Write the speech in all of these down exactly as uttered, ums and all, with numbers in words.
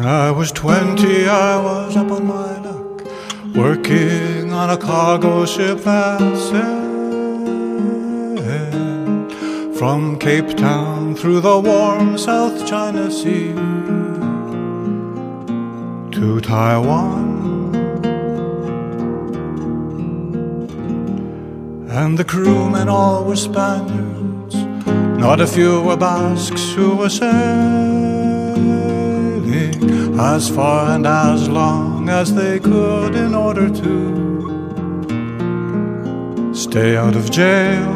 I was twenty, I was up on my luck, working on a cargo ship that sailed from Cape Town through the warm South China Sea to Taiwan. And the crewmen all were Spaniards, not a few were Basques who were sailing as far and as long as they could in order to stay out of jail.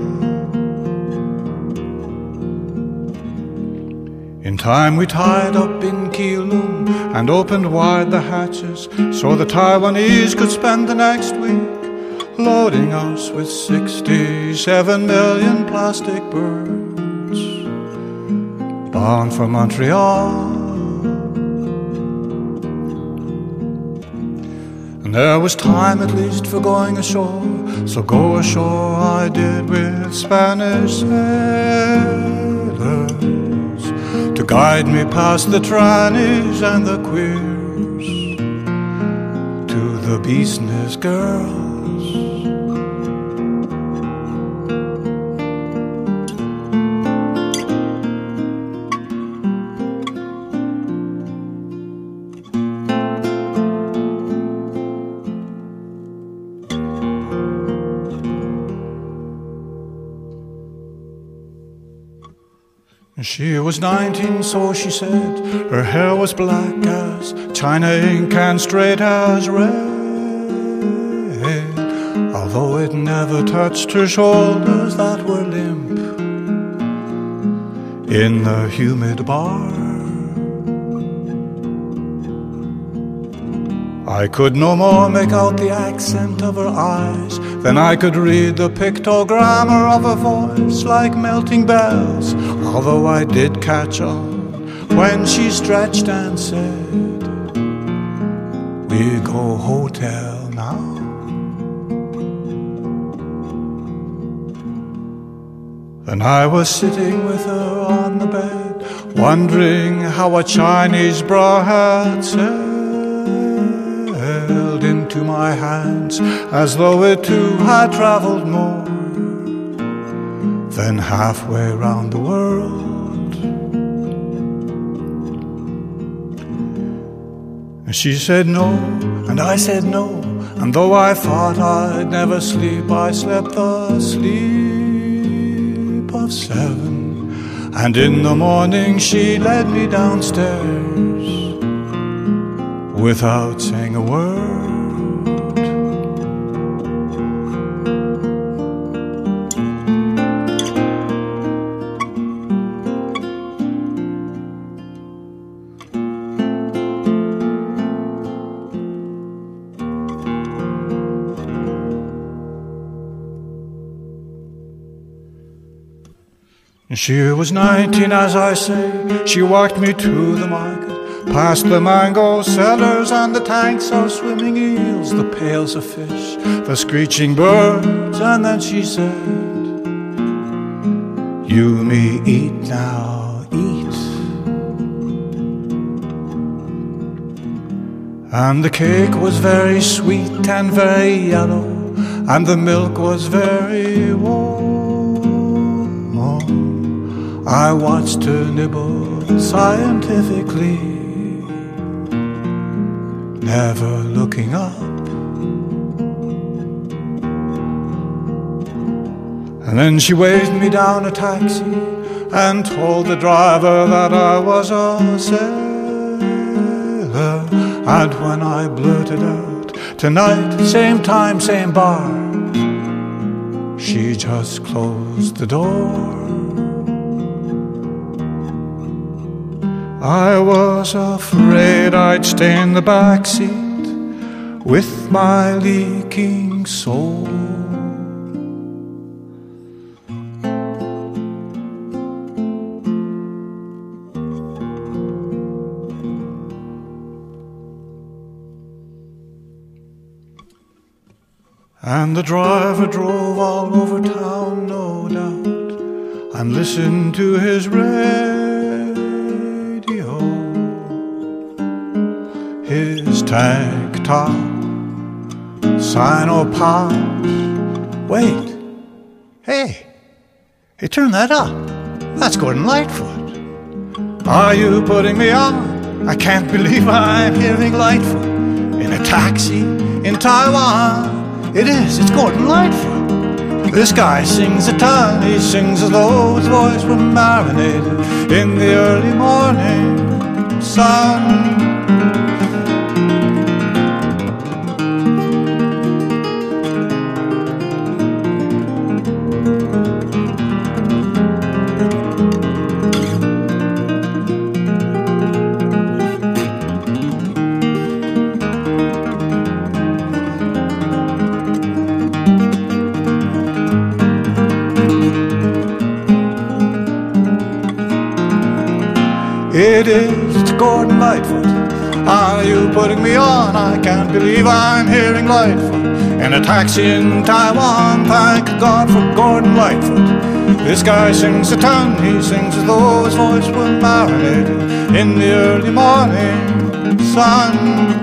In time we tied up in Keelung and opened wide the hatches so the Taiwanese could spend the next week loading us with sixty-seven million plastic birds bound for Montreal. And there was time at least for going ashore, so go ashore I did with Spanish sailors to guide me past the trannies and the queers to the business girls. She was nineteen, so she said. Her hair was black as China ink and straight as red, although it never touched her shoulders that were limp in the humid bar. I could no more make out the accent of her eyes than I could read the pictogrammer of her voice like melting bells, although I did catch on when she stretched and said, "We go hotel now." And I was sitting with her on the bed, wondering how a Chinese bra had sailed into my hands as though it too had traveled more than halfway round the world. And she said no, and I said no, and though I thought I'd never sleep, I slept the sleep of seven. And in the morning she led me downstairs without saying a word. She was nineteen, as I say. She walked me to the market, past the mango sellers and the tanks of swimming eels, the pails of fish, the screeching birds, and then she said, "You may eat now, eat." And the cake was very sweet and very yellow, and the milk was very warm. I watched her nibble scientifically, never looking up. And then she waved me down a taxi and told the driver that I was a sailor. And when I blurted out, "Tonight, same time, same bar," she just closed the door. I was afraid I'd stay in the back seat with my leaking soul. And the driver drove all over town, no doubt, and listened to his radio. Tag-Top, Sino-Pops. Wait. Hey. Hey, turn that up. That's Gordon Lightfoot. Are you putting me on? I can't believe I'm hearing Lightfoot in a taxi in Taiwan. It is, it's Gordon Lightfoot. This guy sings a ton. He sings as though his voice were marinated in the early morning sun. It is, it's Gordon Lightfoot. Are you putting me on? I can't believe I'm hearing Lightfoot in a taxi in Taiwan. Thank God for Gordon Lightfoot. This guy sings a ton. He sings as though his voice were marinated in the early morning sun.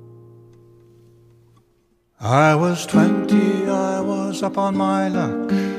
I was twenty, I was up on my luck.